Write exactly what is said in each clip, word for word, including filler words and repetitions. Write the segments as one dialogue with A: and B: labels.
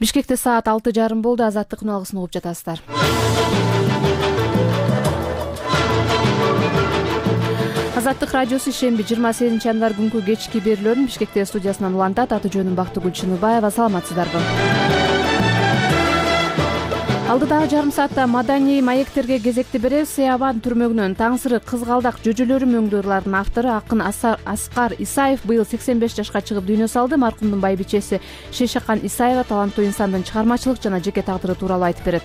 A: Бишкекте саат алты жарым болду. Азаттык үналгысын угуп жатасыздар. Азаттык радиосу ишемби жыйырма сегизинчи январь күнкү кечки берүүлөрүн Бишкекте студиясынан улантат. Аты жөнүм Бактыгүл Чыныбаева. Саламатсыздарбы? Алдыдагы жарым саатта маданий маектерге кезекти беребиз. Сыябан түрмөгүнөн Таңсырык кызгалдак жөжөлөрү мөңдүрлөрүнүн автору акын Аскар Исаев быйыл сексен беш жашка чыгып дүйнө салды. Маркумдун байбичеси Шейшакан Исаева таланттуу инсандын чыгармачылык жана жеке тагдыры тууралуу айтып берет.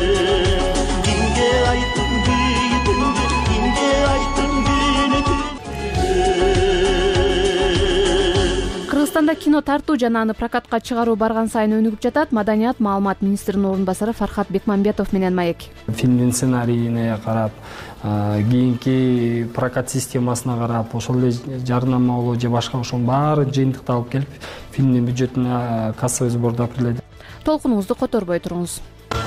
A: Кыргызстанда кино тартуу жана аны прокатка чыгаруу барган сайын өнүгүп жатат. Маданият маалымат министринин орун басары Фархат Бекмамбетов менен маек.
B: Фильмдин сценарийине карап, кийинки прокат системасына карап, ошол эле жарнамалоо же башка ошонун баары жыйынтыкталып келип, фильмдин бюджетине кассовый сбордо кирет.
A: Толкунуңузду которбой туруңуз.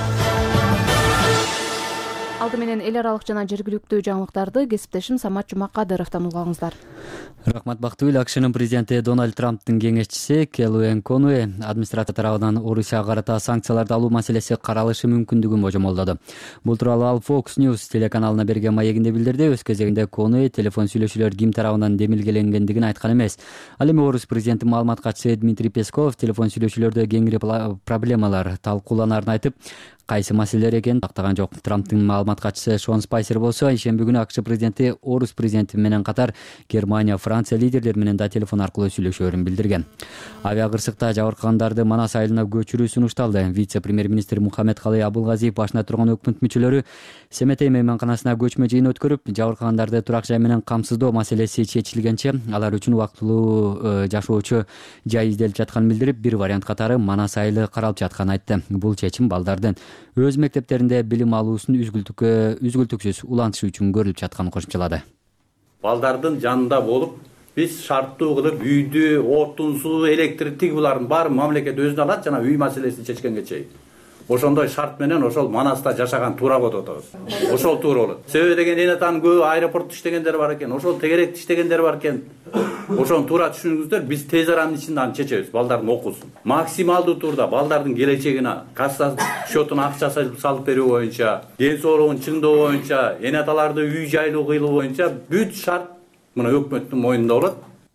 A: Алды менен эл аралык жана жергиликтүү жаңылыктарды кесиптешим Самат Жумакадыровдон угаңыздар.
C: Рахмат Бактыгүл. АКШнын президенти Дональд Трамптын кеңешчиси Келуэн Конуэ администрация тарабынан Орусияга карата санкцияларды алуу маселеси каралышы мүмкүндүгүн божомолдоду. Бул тууралуу ал Fox News телеканалына берген маегинде билдирди. Өз кезегинде Конуэ телефон сүйлөшүүлөр ким тарабынан демилгеленгендигин айткан эмес. Ал эми Орус президенти маалымат катчысы Дмитрий Песков телефон сүйлөшүүлөрдө кеңири проблемалар талкууланарын айтып, кайсы маселелер экенин тактаган жок. Трамптын маалымат катчысы Шон Спайсер болсо ишемби күнү АКШ президенти Орус президенти менен катар Германия, Франция лидерлери менен да телефон аркылуу сүйлөшөөрүн билдирген. Авиакырсыкта жабыркагандарды Манас айылына көчүрүү сунушталды. Вице-премьер-министр Мухаммед Калый Абулгазиев башына турган өкмөт мүчөлөрү Семетей мейманканасына көчмө жыйын өткөрүп, жабыркагандарды турак жай менен камсыздоо маселеси чечилгенче алар үчүн убактылуу жашоочу жай изделип жатканын билдирип, бир вариант катары Манас айылы каралып жатканын айтты. Бул чечим балдардын өз мектептеринде билим алуусун үзгүлтүккө үзгүлтүксүз улантышы үчүн көрүлүп жатканын кошумчалады.
D: Балдардын жанында болуп, биз шарттуу кылып үйдү, отун, суу, электр, тиги булардын баары мамлекет өзүнө алат жана үй маселесин чечкенге чейин. Ошондой шарт менен ошол Манаста жашаган туура болот атабыз. Ошол туура болот. Себеби деген эне таан көбү аэропортто иштегендер бар экен, ошол тегеректе иштегендер бар экен. Ошону туура түшүнүңүздөр, биз тез аранын ичинде аны чечебиз, балдардын окуусун. Максималдуу турда балдардын келечегине, касса счетуна акча салып берүү боюнча, ден соолугун чыңдоо боюнча, эне аталарды үй жайлуу кыйлуу боюнча бүт шарт мына өкмөттүн мойнунда болот.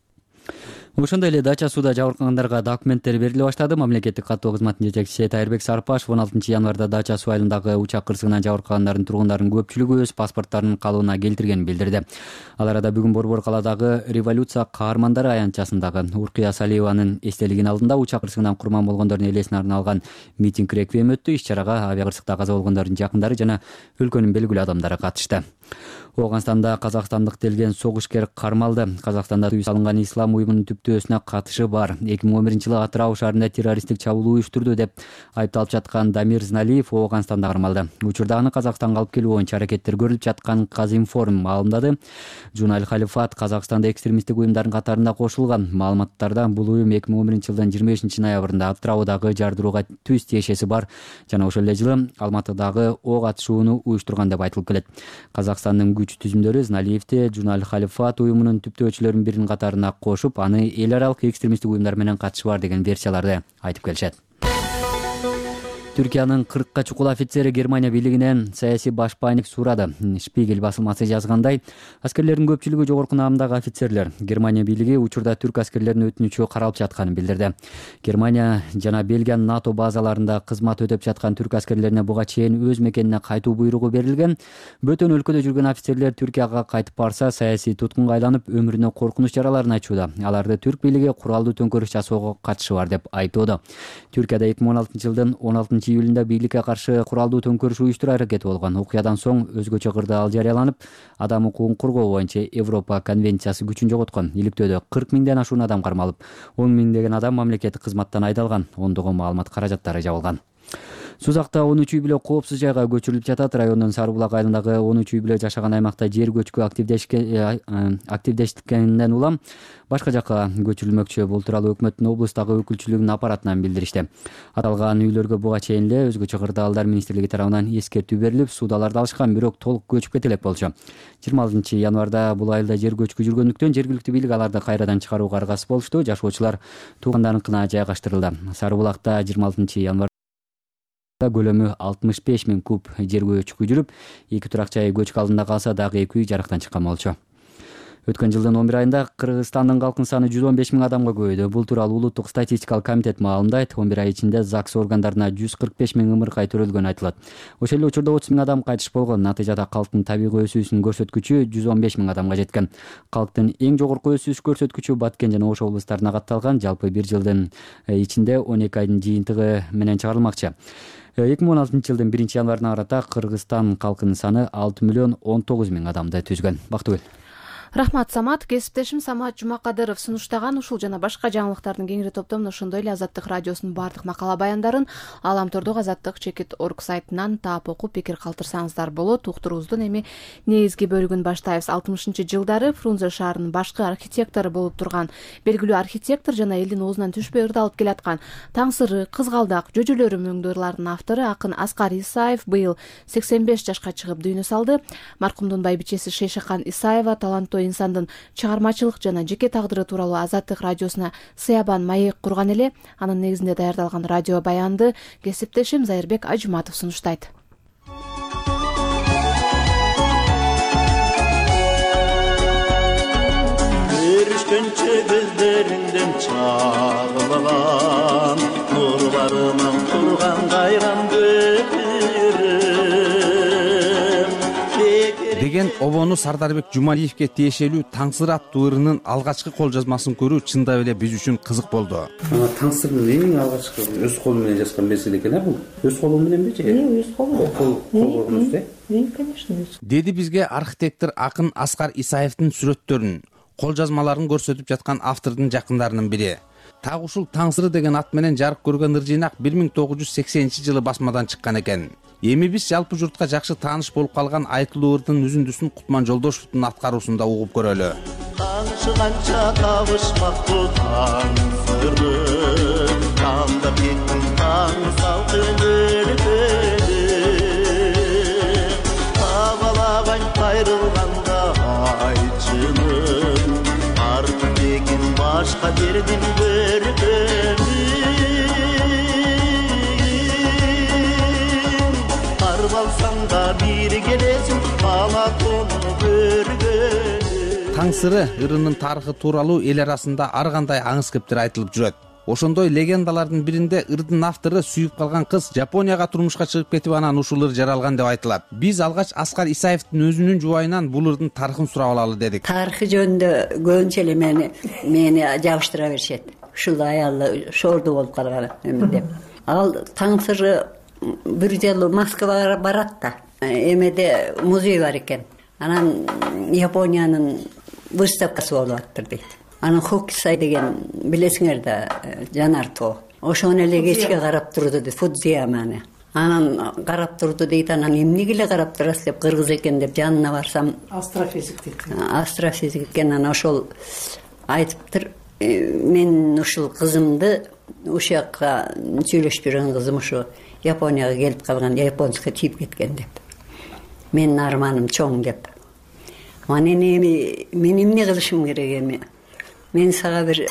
C: Ошондой эле Дача сууда жабыркагандарга документтер бериле баштады. Мамлекеттик каттоо кызматынын жетекчиси Тайырбек Сарпашев он алтынчы январда Дача суу айылындагы учак кырсыгынан жабыркагандардын тургундардын көпчүлүгү өз паспорттарынын калыбына келтиргенин билдирди. Ал арада бүгүн Борбор калаадагы Революция каармандары аянтчасындагы Уркуя Салиеванын эстелигинин алдында учак кырсыгынан курман болгондордун элесине арналган митинг реквием өттү. Иш-чарага авиакырсыкта каза болгондордун жакындары жана өлкөнүн белгилүү адамдары катышты. Ооганстанда казакстандык делген согушкер кармалды. Казакстанда тыюу салынган ислам уюмунун түптөөсүнө катышы бар. эки миң он биринчи жылы Атырау шаарында террористтик чабуул уюштурду деп айыпталып жаткан Дамир Зналиев Ооганстанда кармалды. Учурда аны Казакстанга алып келүү боюнча аракеттер көрүлүп жаткан Казинформ маалымдады. Жуналь Халифат Казакстанда экстремисттик уюмдардын катарында кошулган. Маалыматтарда бул уюм эки миң он биринчи жылдын жыйырма бешинчи ноябрында Атыраудагы жардырууга түз тиешеси бар жана ошол эле жылы Алматыдагы ок атышууну уюштурган деп айтылып келет. Казакстандын күч түзүмдөрү Зналиевди Жуналь Халифат уюмунун түптөөчүлөрүнүн биринин катарына кошуп, аны эл аралык экстремисттик уюмдар менен катышы бар деген версияларды айтып келишет. Түркиянын кыркка чукул офицери Германия бийлигинен саясий башпайник сурады. Шпигель басылмасы жазгандай, аскерлердин көпчүлүгү жогорку наамдагы офицерлер. Германия бийлиги учурда түрк аскерлеринин өтүнүчү каралып жатканын билдирди. Германия жана Бельгия НАТО базаларында кызмат өтөп жаткан түрк аскерлерине буга чейин өз мекенине кайтуу буйругу берилген. Бөтөн өлкөдө жүргөн офицерлер Түркияга кайтып барса, саясий туткунга айланып, өмүрүнө коркунуч жараларын айтууда. Аларды түрк бийлиги куралдуу төңкөрүш жасоого катышы бар деп айтууда. Түркияда эки миң он алтынчы жылдын он алтынчы июлунда бийликке каршы куралдуу төңкөрүш уюштуруу аракети болгон. Окуядан соң өзгөчө кырдаал жарыяланып, адам укугун коргоо боюнча Европа конвенциясы күчүн жоготкон. Иликтөөдө кырк миңден ашуун адам кармалып, он миңдеген адам мамлекеттик кызматтан айдалган, ондогон маалымат каражаттары жабылган. Сузакта он үч үй бүлө коопсуз жайга көчүрүлүп жатат. Райондун Сары булак айылындагы он үч үй бүлө жашаган аймакта жер көчкү активдешкенден улам башка жакка көчүрүлмөкчү. Бул тууралуу өкмөттүн облустагы өкүлчүлүгүнүн аппаратынан билдиришти. Аталган үйлөргө буга чейин эле өзгөчө кырдаалдар министрлиги тарабынан эскертүү берилип, суудаларды алышкан, бирок толук көчүп кете элек болчу. жыйырма алтынчы январда бул айылда жер көчкү жүргөндүктөн жергиликтүү бийлик аларды кайрадан чыгарууга аргасыз болушту. Жашоочулар туугандарыныкына жайгаштырылды. Сары булакта жыйырма алтынчы январ көлөмү алтымыш беш миң куб жер көчкү жүрүп, эки турак жай көчкү алдында калса, дагы эки үй жарыктан чыккан болчу. Өткөн жылдын он бир айында Кыргызстандын калкынын саны жүз он беш миң адамга көбөйдү. Бул тууралуу Улуттук статистикалык комитет маалымдайт. он бир ай ичинде ЗАГС органдарына жүз кырк беш миң ымыркай төрөлгөнү айтылат. Ошол эле учурда отуз миң адам кайтыш болгон. Натыйжада калктын табигый өсүүсүнүн көрсөткүчү жүз он беш миң адамга жеткен. Калктын эң жогорку өсүш көрсөткүчү Баткен жана Ош облустарына катталган. Жалпы бир жылдын ичинде он эки айдын жыйынтыгы менен чыгарылмакчы. эки миң он алтынчы жылдын биринчи январына карата Кыргызстан калкынын саны алты миллион он тогуз миң адамды түзгөн. Бактыгүл.
A: Рахмат, Самат. Кесиптешим Самат Жумакадыров сунуштаган ушул жана башка жаңылыктардын кеңири топтомун ошондой эле Азаттык радиосунун баардык макала баяндарын Аламтордогу Азаттык чекит точка орг сайтынан таап окуп пикир калтырсаңыздар болот. Уктуруубуздун эми негизги бөлүгүн баштайбыз. алтымышынчы жылдары Фрунзе шаарынын башкы архитектору болуп турган белгилүү архитектор жана элдин оозунан түшпөй ырдалып келаткан Таңсыры, Кызгалдак, Жөжөлөрү мөңдөрлөрүнүн автору акын Аскар Исаев быйыл сексен беш жашка чыгып дүйнө салды. Маркумдун байбичеси Шейшакан Исаева таланттуу инсандын чыгармачылык жана жеке тагдыры тууралуу Азаттык радиосуна сыябан маек курган эле. Анын негизинде даярдалган радио баянды кесиптешим Зайырбек Ажматов сунуштайт.
E: Көрүшкөнчө көздөрүңдөн чагылган нурларынан турган кайран
F: деген обону Сардарбек Жумалиевке тиешелүү Таңсыр аттуу ырынын алгачкы кол жазмасын көрүү чындап эле биз үчүн кызык болду.
D: Таңсырдын эң алгачкы өз колу менен жазган меселе экен, а бул өз колу мененби же?
G: Өз колу.
D: Кол койгонбуз да?
G: Конечно.
F: Деди бизге архитектор акын Аскар Исаевдин сүрөттөрүн, кол жазмаларын көрсөтүп жаткан автордун жакындарынын бири. Так ушул Таңсыры деген ат менен жарык көргөн ыр жыйнак бир миң тогуз жүз сексенинчи жылы басмадан чыккан экен. Эми биз жалпы журтка жакшы тааныш болуп калган айтылуу ырдын үзүндүсүн Кутман Жолдошевдун аткаруусунда угуп көрөлү.
E: Канчыганча табышмактуу Таңсыры, кандап кеттим таң салкын өлкөдө. Табалабай кайрылганда айчыным, артын бекин башка жердин көргөнүм. Алсаң да бири келесиң, Алатоону көргөн.
F: Таңсыры ырынын тарыхы тууралуу эл арасында ар кандай аңыз кептер айтылып жүрөт. Ошондой легендалардын биринде ырдын автору сүйүп калган кыз Жапонияга турмушка чыгып кетип анан ушул ыр жаралган деп айтылат. Биз алгач Аскар Исаевдин өзүнүн жубайынан бул ырдын тарыхын сурап алалы дедик.
G: Тарыхы жөнүндө көбүнчө эле мени мени жабыштыра беришет. Ушул аялы шорду болуп калган эми деп. Ал Таңсыры бир жолу Москвага барат да. Эмеде музей бар экен. Анан Япониянын выставкасы болуп атыр дейт. Анан Хокусай деген билесиңер да жанар тоо. Ошону эле кечке карап турду дейт, Фудзияманы. Анан карап турду дейт. Анан эмнеге эле карап турасыз деп, кыргыз экен деп жанына барсам,
H: астрофизик дейт.
G: Астрофизик экен. Анан ошол айтыптыр, мен ушул кызымды ушул жакка сүйлөшүп жүргөн кызым ушу Японияга келип калган, японска тийип кеткен деп. Менин арманым чоң деп. Анан эми мен эмне кылышым керек эми? Мен сага бир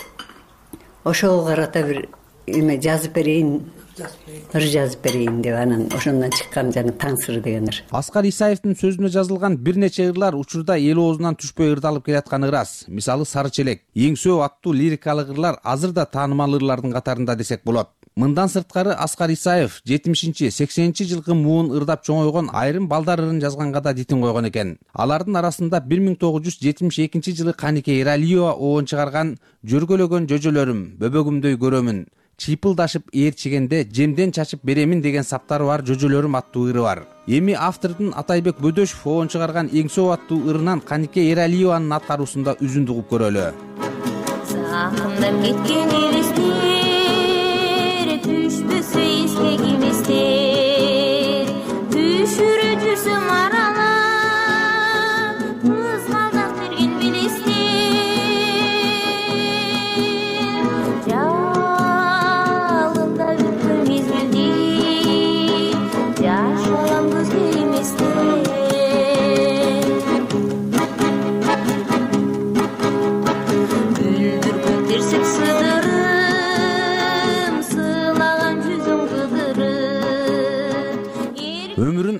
G: ошого карата бир эме жазып берейин, ыр жазып берейин деп анан ошондон чыккан жана Таңсыры деген ыр.
F: Аскар Исаевдин сөзүнө жазылган бир нече ырлар учурда эл оозунан түшпөй ырдалып келатканы ырас. Мисалы Сары челек, Эңсөө аттуу лирикалык ырлар азыр да таанымал ырлардын катарында десек болот. Мындан сырткары Аскар Исаев жетимишинчи сексенинчи жылкы муун ырдап чоңойгон айрым балдар ырын жазганга да дитин койгон экен. Алардын арасында бир миң тогуз жүз жетимиш экинчи жылы Канике Эралиева оон чыгарган Жөргөлөгөн жөжөлөрүм, бөбөгүмдөй көрөмүн, чыйпылдашып ээрчигенде жемден чачып беремин деген саптары бар Жөжөлөрүм аттуу ыры бар. Эми автордун Атайбек Бөдөшев оон чыгарган Эңсөө аттуу ырынан Канике Эралиеванын аткаруусунда үзүндү угуп көрөлү.
I: Сагындап кеткен элестер, түшпөсө эстегимиздер.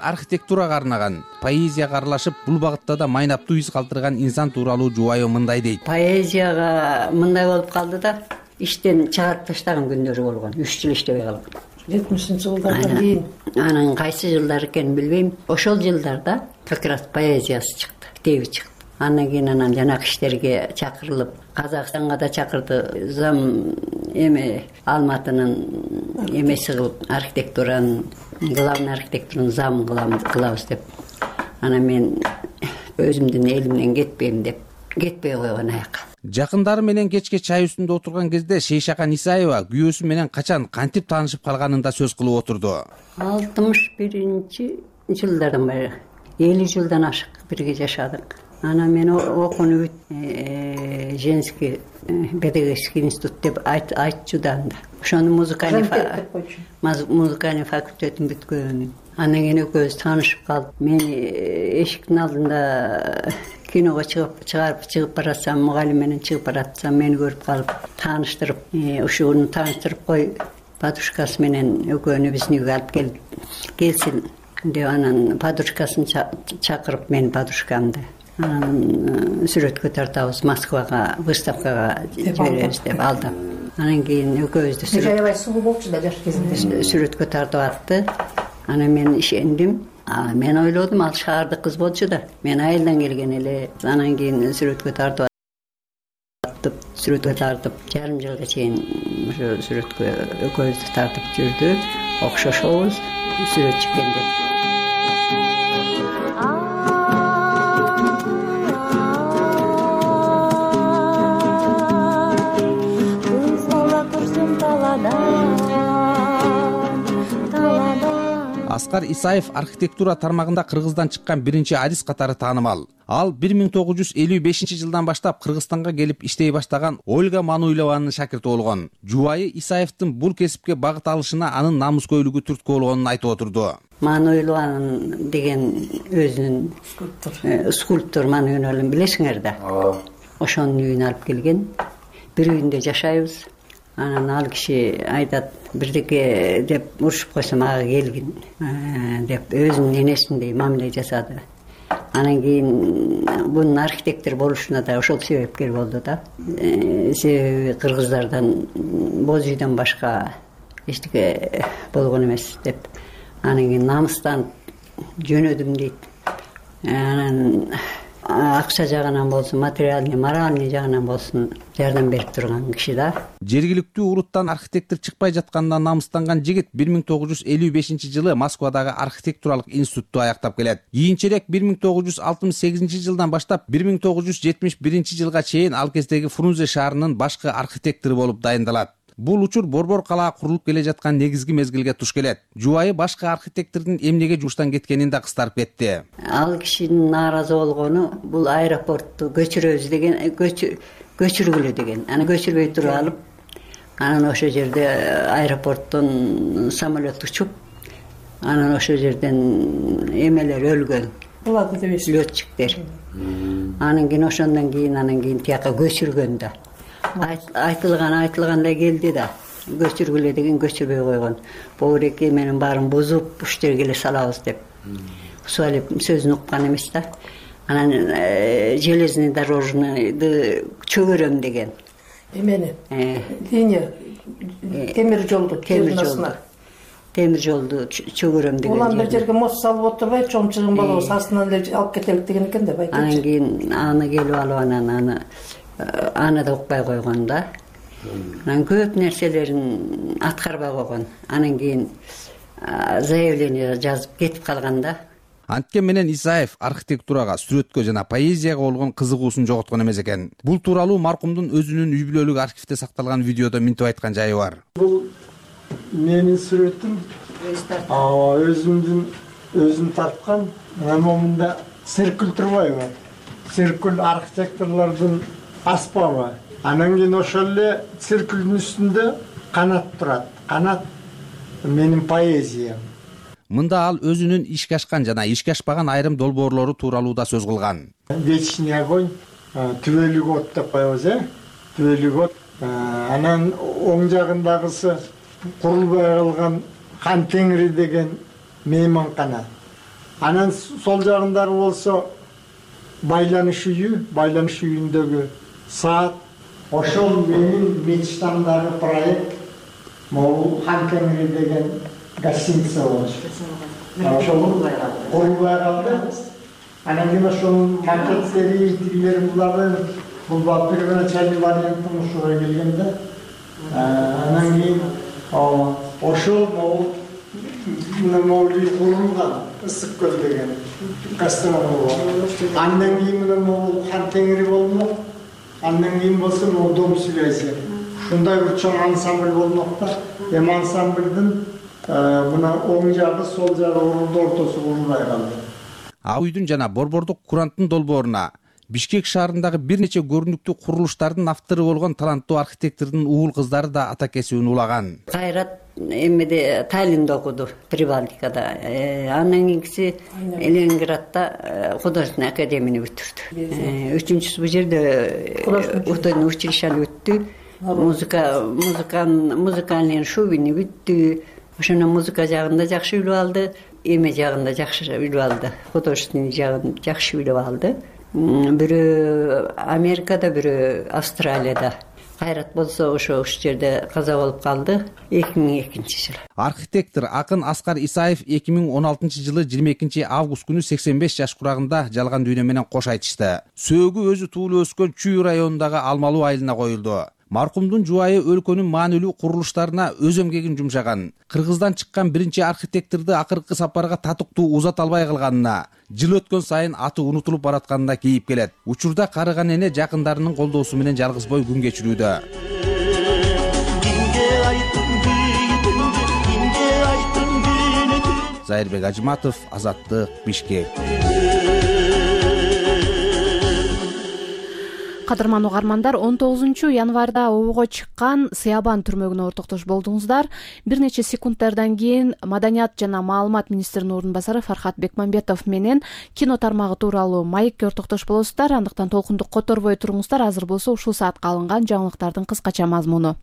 F: архитектурага арнаган, поэзияга аралашып, бул багытта да майнаптуу из калтырган инсан тууралуу жубайы мындай дейт.
G: Поэзияга мындай болуп калды да, иштен чыгарып таштаган күндөрү болгон. үч жыл иштебей калган.
H: жетимишинчи жылдардан кийин.
G: Анан кайсы жылдар экенин билбейм. Ошол жылдарда как раз поэзиясы чыкты, китеби чыкты. Андан кийин анан жанагы иштерге чакырылып, Казакстанга да чакырды. Зам эме Алматынын эмеси кылып, архитектуранын, главный архитектураны зам кылабыз деп. Анан мен өзүмдүн элимден кетпейм деп, кетпей койгон аяка.
F: Жакындары менен кечке чай үстүндө отурган кезде Шейшакан Исаева күйөөсү менен качан кантип таанышып калганын да сөз кылып отурду.
G: алтымыш биринчи жылдардан бери элүү жылдан ашык бирге жашадык. Анан мен окууну бүт женский педагогический институт деп айтчу да анда. Ошону музыкальный музыкальный факультетин бүткөн. Андан кийин экөөбүз таанышып калдык. Мен эшиктин алдында киного чыгып чыгарып чыгып баратсам, мугалим менен чыгып баратсам, мени көрүп калып, тааныштырып, ушуну тааныштырып кой, подружкасы менен экөөнү биздин үйгө алып кел, келсин деп анан подружкасын чакырып, мен подружкамды анан сүрөткө тартабыз, Москвага, выставкага жиберебиз деп алдым. Анан кийин экөөбүздү
H: аябай сулуу болчу да жаш кезинде.
G: Сүрөткө тартып атты. Анан мен ишендим. Мен ойлодум, ал шаардык кыз болчу да. Мен айылдан келген эле. Анан кийин сүрөткө тартып аттып, сүрөткө тартып, жарым жылга чейин ошо сүрөткө экөөбүздү тартып жүрдү. Окшошобуз, сүрөтчү экен деп.
F: Аскар Исаев архитектура тармагында Кыргыздан чыккан биринчи адис катары таанымал. Ал бир миң тогуз жүз элүү бешинчи жылдан баштап Кыргызстанга келип иштей баштаган Ольга Мануйлованын шакирти болгон. Жубайы Исаевдин бул кесипке багыт алышына анын намыскөйлүгү түрткү болгонун айтып отурду.
G: Мануйлован деген өзүнүн скульптор, скульптор Мануйлован билесиңер да. Ошонун үйүнө алып келген. Бир үйүндө жашайбыз. Анан ал киши айтат, бирдеке деп урушуп койсом ага келгин деп өзүнүн энесиндей мамиле жасады. Анан кийин бунун архитектор болушуна да ошол себепкер болду да. Себеби кыргыздардан боз үйдөн башка эчтеке болгон эмес деп. Анан кийин намыстан жөнөдүм дейт. Анан акча жагынан болсун, материальный, моральный жагынан болсун жардам берип турган киши да.
F: Жергиликтүү уруттан архитектор чыкпай жаткандан намыстанган жигит бир миң тогуз жүз элүү бешинчи жылы Москвадагы архитектуралык институтту аяктап келет. Кийинчерээк бир миң тогуз жүз алтымыш сегизинчи жылдан баштап бир миң тогуз жүз жетимиш биринчи жылга чейин ал кездеги Фрунзе шаарынын башкы архитектору болуп дайындалат. Бул учур Борбор калаа курулуп келе жаткан негизги мезгилге туш келет. Жубайы башкы архитектордун эмнеге жуштан кеткенин да кыстарып кетти.
G: Ал кишинин нааразы болгону бул аэропортту көчүрөбүз деген, көчүргүлө деген. Аны көчүрбөй туруп алып, анан ошол жерде аэропорттон самолет учуп, анан ошол жерден эмелер өлгөн.
H: Буларды дебейсиз.
G: Летчиктер. Анан кийин ошондон кийин анан кийин тияка көчүргөн да. Айтылган айтылгандай келди да. Көчүргүлө деген көчүрбөй койгон. Богуреки менен баарын бузуп, уштерге эле салабыз деп. Суалеп сөзүн уккан эмес да. Анан железный дорожныйды чөгөрөм деген.
H: Эмени? Линия темир жолду, темир жолду.
G: Темир жолду чөгөрөм деген.
H: Улам бир жерге мост салып отурбай, чоң чыгым болобуз, астынан эле алып кетелик деген экен деп айтты.
G: Анан кийин аны келип алып анан аны аны да укпай койгон да. Анан көп нерселерин аткарбай койгон. Анан кийин заявление жазып кетип калган да.
F: Анткен менен Исаев архитектурага, сүрөткө жана поэзияга болгон кызыгуусун жоготкон эмес экен. Бул тууралуу маркумдун өзүнүн үй бүлөлүк архивде сакталган видеодо минтип айткан жайы бар.
I: Бул менин сүрөтүм, өзүмдүн өзүм тарткан. Мында циркуль турбайбы? Циркуль архитекторлордун аспабы. Анан кийин ошол эле циркулдун үстүндө канат турат. Канат менин поэзиям.
F: Мында ал өзүнүн ишке ашкан жана ишке ашпаган айрым долбоорлору тууралуу да сөз кылган.
I: Вечный огонь, түбөлүк от деп коебуз, э? Түбөлүк от. Анан оң жагындагысы курулбай калган Хан Теңири деген мейманкана. Анан сол жагындагы болсо байланыш үйү, байланыш үйүндөгү саат. Ошол менин мечтамдагы проект могул Хан Теңири деген гостиница болчу. Ошол курулбай калды. Анан кийин ошонун макеттери, тигилери буларды бул первоначальный вариант ушуга келгенде, анан кийин ошол могул могул курулган Ысык көл деген гастроном бар. Андан кийин менен могул Хан Теңири болмок. Андан кийин болсо могул Дом связи. Ушундай бир чоң ансамбль болмок да. Эми ансамбльдин мына оң жагы, сол жагы ортосу курулбай калды.
F: Ак үйдүн жана Борбордук Куранттын долбооруна Бишкек шаарындагы бир нече көрүнүктүү курулуштардын автору болгон таланттуу архитектордун уул кыздары да ата кесибин улаган.
G: Кайрат эмеде Таллинде окуду, Прибалтикада. Андан кийинкиси Ленинградда художественный академияны бүтүрдү. Үчүнчүсү бул жерде художественный училищени бүттү. Музыка, музыкан, музыкальный шубини бүттү. Ошондо музыка жагында жакшы билип алды, эме жагында жакшы билип алды, художественный жагын жакшы билип алды. Бирөө Америкада, бирөө Австралияда. Кайрат болсо ошо ушул жерде каза болуп калды эки миң экинчи жылы.
F: Архитектор акын Аскар Исаев эки миң он алтынчы жылы жыйырма экинчи август күнү сексен беш жаш курагында жалган дүйнө менен кош айтышты. Сөөгү өзү туулуп өскөн Чүй районундагы Алмалуу айылына коюлду. Маркумдун жубайы өлкөнүн маанилүү курулуштарына өз эмгегин жумшаган. Кыргыздан чыккан биринчи архитекторду акыркы сапарга татыктуу узата албай калганына, жыл өткөн сайын аты унутулуп баратканына кейип келет. Учурда карыган эне жакындарынын колдоосу менен жалгызбой күн кечирүүдө. Зайырбек Ажыматов, Азаттык, Бишкек.
A: Кадырман угармандар, он тогузунчу январда обого чыккан Сыябан түрмөгүнө ортоктош болдуңуздар. Бир нече секундтардан кийин Маданият жана маалымат министринин ордун басары Фархат Бекмамбетов менен кино тармагы тууралуу маекке ортоктош болосуздар. Андыктан толкунду которбой туруңуздар. Азыр болсо ушул саатка алынган жаңылыктардын кыскача мазмуну.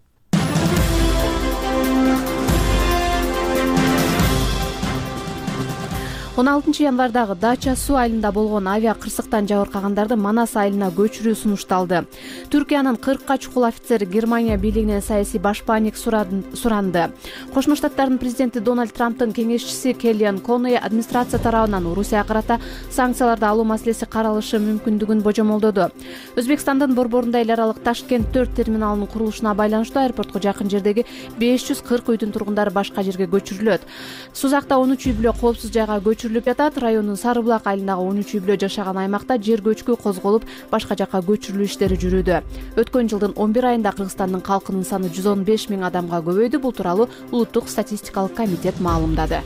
A: он алтынчы январдагы Дача суу айылында болгон авиа кырсыктан жабыркагандарды Манас айылына көчүрүү сунушталды. Түркиянын кыркка чукул офицери Германия бийлигинен саясий башпаанек суранды. Кошмо Штаттардын президенти Дональд Трамптын кеңешчиси Келлиан Конней администрация тарабынан Орусияга карата санкцияларды алуу маселеси каралышы мүмкүндүгүн божомолдоду. Өзбекстандын борборунда эл аралык Ташкент төрт терминалынын курулушуна байланыштуу аэропортко жакын жердеги беш жүз кырк үйдүн тургундары башка жерге көчүрүлөт. Сузакта он үч үй бүлө коопсуз жайга көчүрүлөт жатат. Райондун Сары булак айылындагы он үч үй бүлө жашаган аймакта жер көчкү козголуп, башка жакка көчүрүлүү иштери жүрүүдө. Өткөн жылдын он бир айында Кыргызстандын калкынын саны жүз он беш миң адамга көбөйдү. Бул тууралуу Улуттук статистикалык комитет маалымдады.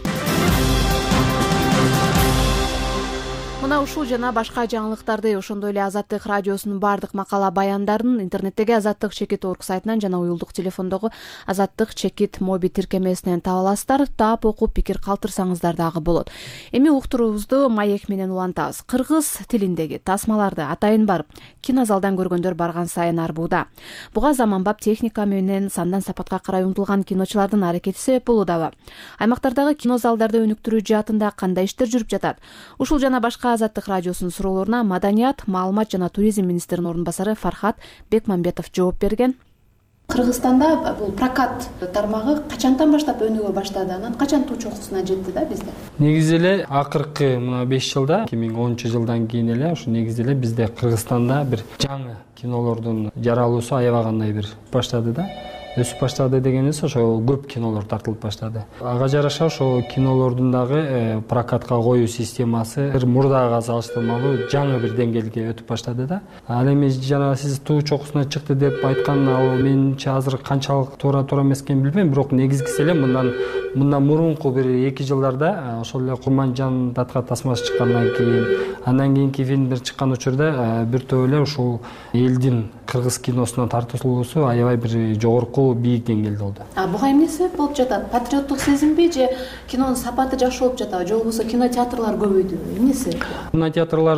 A: Мына ушул жана башка жаңылыктарды, ошондой эле Азаттык радиосунун бардык макала баяндарын интернеттеги Азаттык чекит орг сайтынан жана уюлдук телефондогу Азаттык чекит моби тиркемесинен таба аласыздар. Таап окуп пикир калтырсаңыздар дагы болот. Эми уктуруубузду маек менен улантабыз. Кыргыз тилиндеги тасмаларды атайын барып, кинозалдан көргөндөр барган сайын арбууда. Буга заманбап техника менен сандан сапатка карай умтулган киночулардын аракети себеп болуудабы? Аймактардагы кинозалдарды өнүктүрүү жаатында кандай иштер жүрүп жатат? Ушул жана башка Азаттык радиосунун суроолоруна Маданият, маалымат жана туризм министринин ордун басары Фархат Бекмамбетов жооп берген.
J: Кыргызстанда бул прокат тармагы качантан баштап өнүгө баштады? Анан качан туу чокусуна жетти да бизде?
B: Негизи эле акыркы мына беш жылда, эки миң онунчу жылдан кийин эле ушу негизи эле бизде Кыргызстанда бир жаңы кинолордун жаралуусу аябагандай бир баштады да. Өсүп баштады дегенибиз ошо көп кинолор тартылып баштады. Ага жараша ошо кинолордун дагы прокатка коюу системасы мурдага салыштырмалуу жаңы бир деңгээлге өтүп баштады да. Ал эми жана сиз туу чокусуна чыкты деп айткан, ал менимче азыр канчалык туура туура эмес экенин билбейм, бирок негизгиси эле мындан мындан мурунку бир эки жылдарда ошол эле Курманжан датка тасмасы чыккандан кийин, андан кийинки фильмдер чыккан учурда бир топ эле ушул элдин кыргыз киносуна тартылуусу аябай бир жогорку бийик деңгээлде болду.
J: А буга эмне себеп болуп жатат? Патриоттук сезимби же кинонун сапаты жакшы болуп жатабы, же болбосо кинотеатрлар көбөйдүбү? Эмне себеп?
B: Кинотеатрлар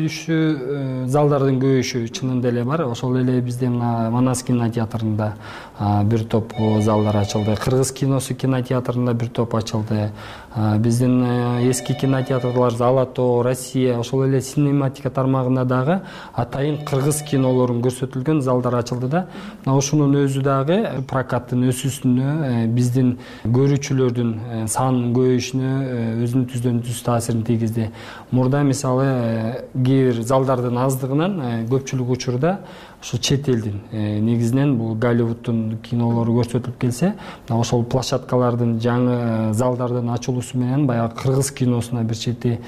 B: көбөйүшү, залдардын көбөйүшү чынында эле бар. Ошол эле бизде мына Манас кинотеатрында бир топ залдар ачылды. Кыргыз киносу кинотеатрында бир топ ачылды. Биздин эски кинотеатрлар Золото, Россия, ошол эле синематика тармагында дагы атайын кыргыз кинолорун көрсөтүлгөн залдар ачылды да. Ошонун өзү дагы прокаттын өсүүсүнө, биздин көрүүчүлөрдүн санынын көбөйүшүнө өзүнүн түздөн түз таасирин тийгизди. Мурда мисалы кээ бир залдардын аздыгынан көпчүлүк учурда ошо чет элдин негизинен бул Голливудтун кинолору көрсөтүлүп келсе, ошол площадкалардын жаңы залдардын ачылуусу менен баягы кыргыз киносуна бир чети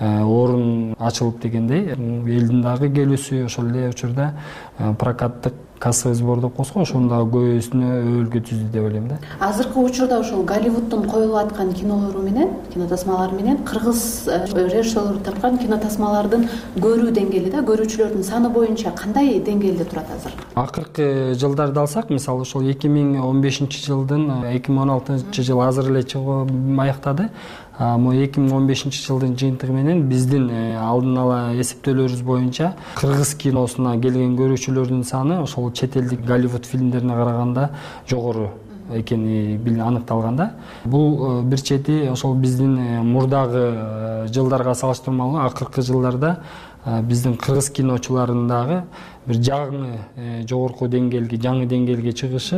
B: орун ачылып дегендей, элдин дагы келүүсү ошол эле учурда прокаттык кассовый сбор деп коебуз го, ошонун дагы көбөйүүсүнө өбөлгө түздү деп ойлойм да.
J: Азыркы учурда ошол Голливудтун коюлуп аткан кинолору менен, кинотасмалары менен кыргыз режиссерлор тарткан кинотасмалардын көрүү деңгээли да, көрүүчүлөрдүн саны боюнча кандай деңгээлде турат азыр?
B: Акыркы жылдарды алсак, мисалы ошол эки миң он бешинчи жылдын эки миң он алтынчы жыл азыр эле чыгып аяктады. Могу эки миң он бешинчи жылдын жыйынтыгы менен биздин алдын ала эсептөөлөрүбүз боюнча кыргыз киносуна келген көрүүчүлөрдүн саны ошол чет элдик Голливуд фильмдерине караганда жогору экени аныкталганда. Бул бир чети ошол биздин мурдагы жылдарга салыштырмалуу акыркы жылдарда биздин кыргыз киночуларынын дагы бир жаңы жогорку деңгээлге, жаңы деңгээлге чыгышы,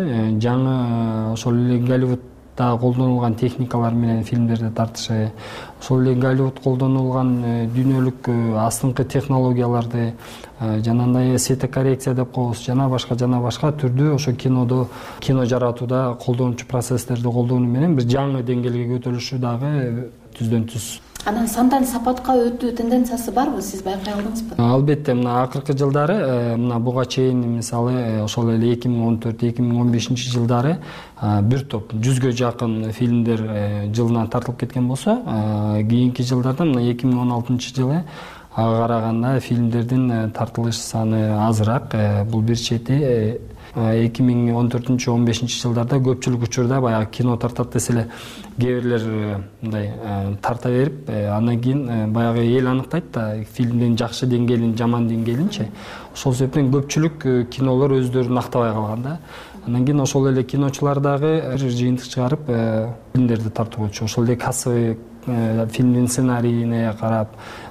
B: жаңы ошол эле Голливуд колдонулган техникалар менен фильмдерди тартышы, ошол эле Голливуд колдонулган дүйнөлүк астыңкы технологияларды, жанагындай светокоррекция деп коебуз, жана башка жана башка түрдүү ошо кинодо, кино жаратууда колдонуучу процесстерди колдонуу менен бир жаңы деңгээлге көтөрүлүшү дагы түздөн түз.
J: Анан сандан сапатка өтүү тенденциясы барбы, сиз байкай алдыңызбы?
B: Албетте, мына акыркы жылдары, мына буга чейин мисалы ошол эле эки миң он төрт эки миң он бешинчи жылдары бир топ жүзгө жакын фильмдер жылына тартылып кеткен болсо, кийинки жылдарда мына эки миң он алтынчы жылы ага караганда фильмдердин тартылыш саны азыраак. Бул бир чети эки миң он төртүнчү он бешинчи жылдарда көпчүлүк учурда баягы кино тартат десе эле кээ бирлер мындай тарта берип, андан кийин баягы эл аныктайт да фильмдин жакшы деңгээлин, жаман деңгээлинчи. Ошол себептен көпчүлүк кинолор өздөрүн актабай калган да. Андан кийин ошол эле киночулар дагы бир жыйынтык чыгарып фильмдерди тартуучу. Ошол эле кассовый фильмдин сценарийине карап,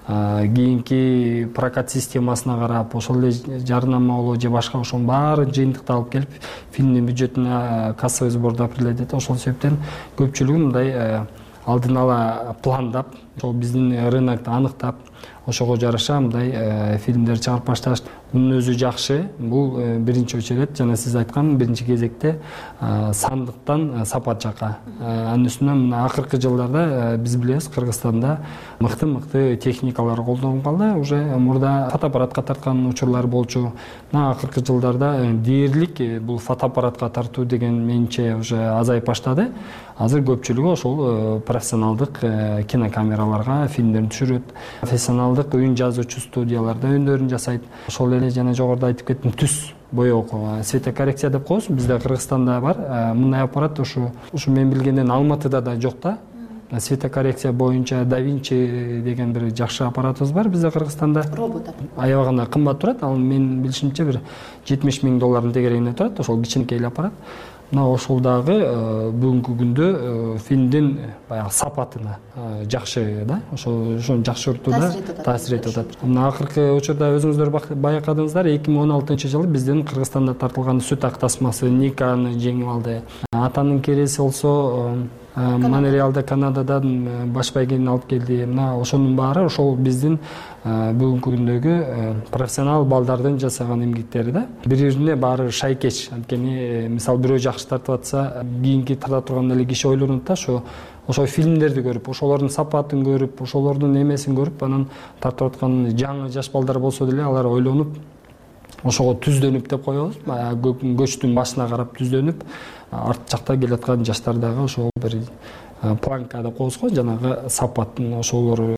B: кийинки прокат системасына карап, ошол эле жарнамалоо же башка ошонун баарын жыйынтыкталып келип, фильмдин бюджетине кассовый сборду определять. Ошол себептен көпчүлүгү мындай алдын ала пландап, ошол биздин рынокто аныктап, ошого жараша мындай фильмдер чыгарып башташ. Мунун өзү жакшы. Бул биринчи очередь, жана сиз айткан биринчи кезекте сандыктан сапат жака. Анын үстүнө мына акыркы жылдарда биз билебиз, Кыргызстанда мыкты-мыкты техникалар колдонуп калды. Уже мурда фотоаппаратка тарткан учурлар болчу. Мына акыркы жылдарда дээрлик бул фотоаппаратка тартуу деген менимче уже азайып баштады. Азыр көпчүлүгү ошол профессионалдык кинокамераларга фильмдерин түшүрөт. Профессионалдык үн жазуучу студияларда өндөрүн жасайт. Ошол эле жана жогоруда айтып кеттим, түс боек, светокоррекция деп коебуз. Бизде Кыргызстанда бар. Мындай аппарат ушу ушу мен билгенден Алматыда да жок да. Светокоррекция боюнча Да Винчи деген бир жакшы аппаратыбыз бар бизде Кыргызстанда.
J: Робот.
B: Аябаганда кымбат турат. Ал мен билишимче бир жетимиш миң доллардын тегерегинде турат. Ошол кичинекей аппарат. Мына ошол дагы бүгүнкү күндө фильмдин баягы сапатына жакшы да, ошо ошону жакшыртууда таасир этип атат. Мына акыркы учурда өзүңүздөр байкадыңыздар, эки миң он алтынчы жылы биздин Кыргызстанда тартылган Сүт ак тасмасы Никаны жеңип алды. Атанын кереси болсо Монреалда, Канададан баш байгенин алып келди. Мына ошонун баары ошол биздин бүгүнкү күндөгү профессионал балдардын жасаган эмгектери да. Бири-бирине баары шайкеч. Анткени мисалы бирөө жакшы тартып атса, кийинки тарта турган эле киши ойлонот да, ошо ошо фильмдерди көрүп, ошолордун сапатын көрүп, ошолордун эмесин көрүп, анан тартып аткан жаңы жаш балдар болсо деле алар ойлонуп, ошого түздөнүп деп коебуз. Көчтүн башына карап түздөнүп, арт жакта келаткан жаштар дагы ошол бир планка деп коебуз го, жанагы сапаттын ошолор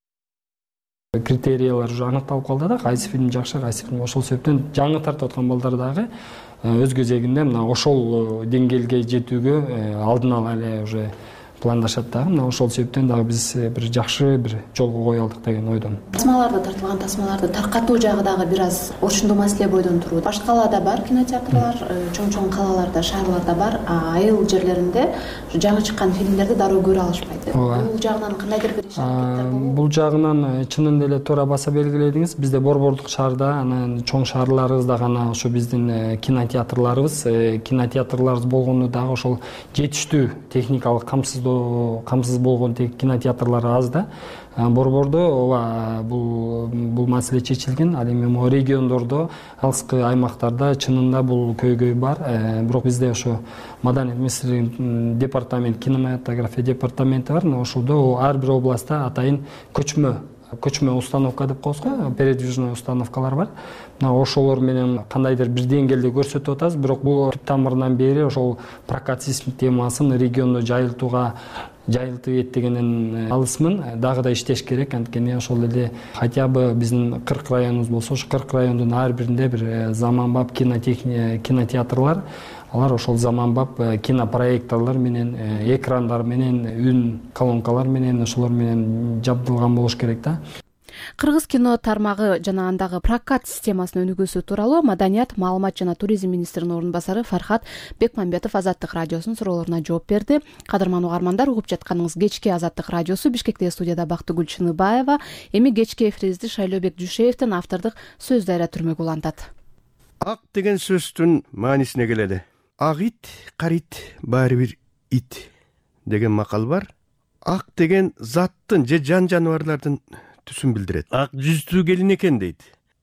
B: критериялар уже аныкталып калды да, кайсы фильм жакшы, кайсы фильм. Ошол себептен жаңы тартып аткан балдар дагы өз кезегинде мына ошол деңгээлге жетүүгө алдын ала эле уже пландашат дагы. Мына ошол себептен дагы биз бир жакшы бир жолго кое алдык деген ойдомун.
J: Тасмаларды тартылган тасмаларды таркатуу жагы дагы бир аз орчундуу маселе бойдон турат. Башка калаада бар кинотеатрлар, чоң-чоң калаларда, шаарларда бар, а айыл жерлеринде жаңы чыккан фильмдерди дароо көрө алышпайт. Бул жагынан кандайдыр бир иш аракеттер болобу?
B: Бул жагынан чынын деле туура баса белгиледиңиз. Бизде борбордук шаарда, анан чоң шаарларыбызда гана ошо биздин кинотеатрларыбыз, кинотеатрларыбыз болгону дагы ошол жетиштүү техникалык камсыздоо камсыз болгон кинотеатрлар аз да. Борбордо ооба бул бул маселе чечилген. Ал эми могу региондордо, алыскы аймактарда чынында бул көйгөй бар. Бирок бизде ошо Маданият министрлигинин департамент, кинематография департаменти бар. Ошолдо ар бир областта атайын көчмө көчмө установка деп коебуз го, передвижный установкалар бар. Мына ошолор менен кандайдыр бир деңгээлде көрсөтүп атабыз, бирок бул түп тамырынан бери ошол прокат системасын региондо жайылтууга жайылтып эттегенин алысмын. Дагы да иштеш керек, анткени ошол эле хотя бы биздин кырк районубуз болсо, ошо кырк райондун ар биринде бир заманбап кинотеатрлар, алар ошол заманбап кинопроекторлор менен, экрандар менен, үн колонкалар менен, ошолор менен жабдылган болуш керек да.
A: Кыргыз кино тармагы жана андагы прокат системасынын өнүгүүсү тууралуу Маданият, маалымат жана туризм министринин орун басары Фархат Бекмамбетов Азаттык радиосунун суроолоруна жооп берди. Кадырман угармандар, угуп жатканыңыз кечки Азаттык радиосу. Бишкектеги студияда Бактыгүл Чыныбаева. Эми кечки эфирибизди Шайлообек Дүйшеевдин автордук сөз дайра түрмөгү улантат.
K: Ак деген сөздүн маанисине келели. Ак ит, карит, баары бир ит деген макал бар. Ак деген заттын же жан жаныбарлардын түсүн билдирет. Ак жүздүү келин экен дейт.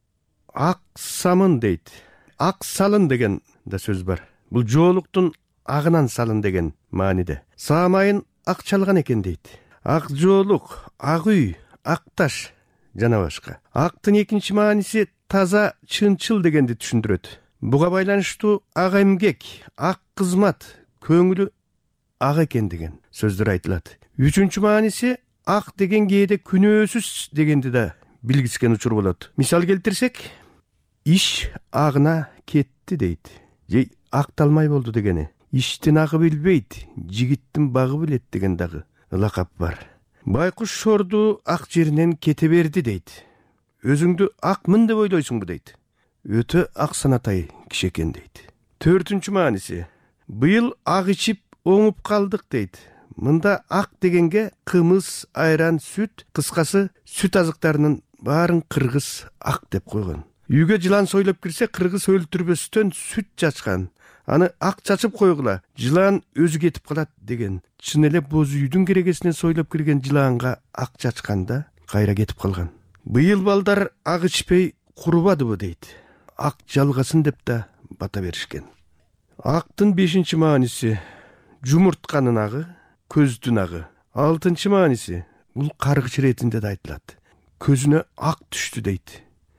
K: Ак самын дейт. Ак салын деген да сөз бар. Бул жоолуктун агынан салын деген мааниде. Саамайын ак чалган экен дейт. Ак жоолук, ак үй, ак таш жана башка. Актын экинчи мааниси таза, чынчыл дегенди түшүндүрөт. Буга байланыштуу ак эмгек, ак кызмат, көңүлү ак экен деген сөздөр айтылат. Үчүнчү мааниси ак деген кээде күнөөсүз дегенди да билгискен учур болот. Мисал келтирсек, иш агына кетти дейт. Же акталмай болду дегени. Иштин агы билбейт, жигиттин багы билет деген дагы лакап бар. Байкуш шорду ак жеринен кете берди дейт. Өзүңдү акмын деп ойлойсуңбу дейт. Өтө ак санатай киши экен дейт. Төртүнчү мааниси, быйыл ак ичип оңуп калдык дейт. Мында ак дегенге кымыз, айран, сүт, кыскасы сүт азыктарынын баарын кыргыз ак деп койгон. Үйгө жылан сойлоп кирсе, кыргыз өлтүрбөстөн сүт чачкан. Аны ак чачып койгула, жылан өзү кетип калат деген. Чын эле боз үйдүн керегесинен сойлоп кирген жыланга ак чачканда кайра кетип калган. Быйыл балдар ак ичпей курубадыбы дейт. Ак жалгасын деп да бата беришкен. Актын бешинчи мааниси жумуртканын агы, көздүн агы. Алтынчы мааниси бул каргыч иретинде да айтылат. Көзүнө ак түштү дейт.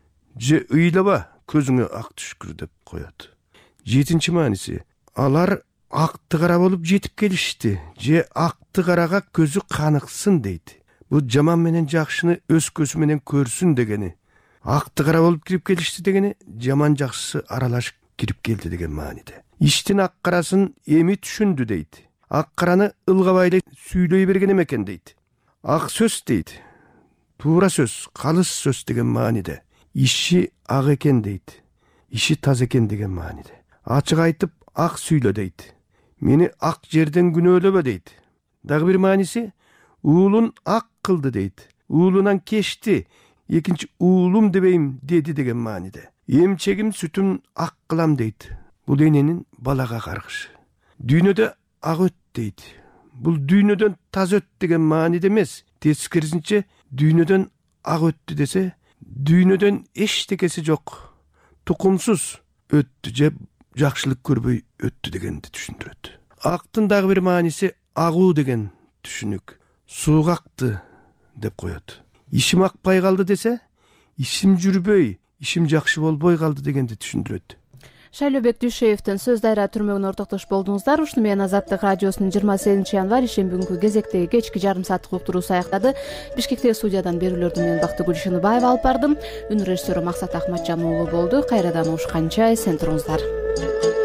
K: Же ыйлаба, көзүңө ак түшкүр деп коет. Жетинчи мааниси алар акты кара болуп жетип келишти. Же акты карага көзү каныксын дейт. Бул жаман менен жакшыны өз көзү менен көрсүн дегени. Акты кара болуп кирип келишти дегени, жаман жакшысы аралашып кирип келди деген мааниде. Иштин ак карасын эми түшүндү дейт. Ак караны ылгабайлы сүйлөй берген экен дейт. Ак сөз дейт. Туура сөз, калыс сөз деген мааниде. Иши ак экен дейт. Иши таза экен деген мааниде. Ачык айтып ак сүйлө дейт. Мени ак жерден күнөөлөбө дейт. Дагы бир мааниси уулун ак кылды дейт. Уулунан кечти, экинчи уулум дебейм деди деген мааниде. Эмчегим сүтүн ак кылам дейт. Бул эненин балага каргышы. Дүйнөдө ак өт дейт. Бул дүйнөдөн таза өт деген мааниде эмес. Тескерисинче дүйнөдөн ак өттү десе, дүйнөдөн эчтекеси жок, тукумсуз өттү же жакшылык көрбөй өттү дегенди түшүндүрөт. Актын дагы бир мааниси агуу деген түшүнүк. Сууга акты деп коет. Ишим акпай калды десе, ишим жүрбөй, ишим жакшы болбой калды дегенди түшүндүрөт.
A: Шайлообек Дүйшеевдин сөз дайра түрмөгүнө ортоктош болдуңуздар. Ушуну менен Азаттык радиосунун жыйырма сегизинчи январь ишен бүгүнкү кезектеги кечки жарым сааттык уктуруусу аяктады. Бишкектеги студиядан берүүлөрдү мен Бактыгүл Чыныбаева алып бардым. Үн режиссеру Максат Ахматжан уулу болду. Кайрадан угушканча эсен туруңуздар.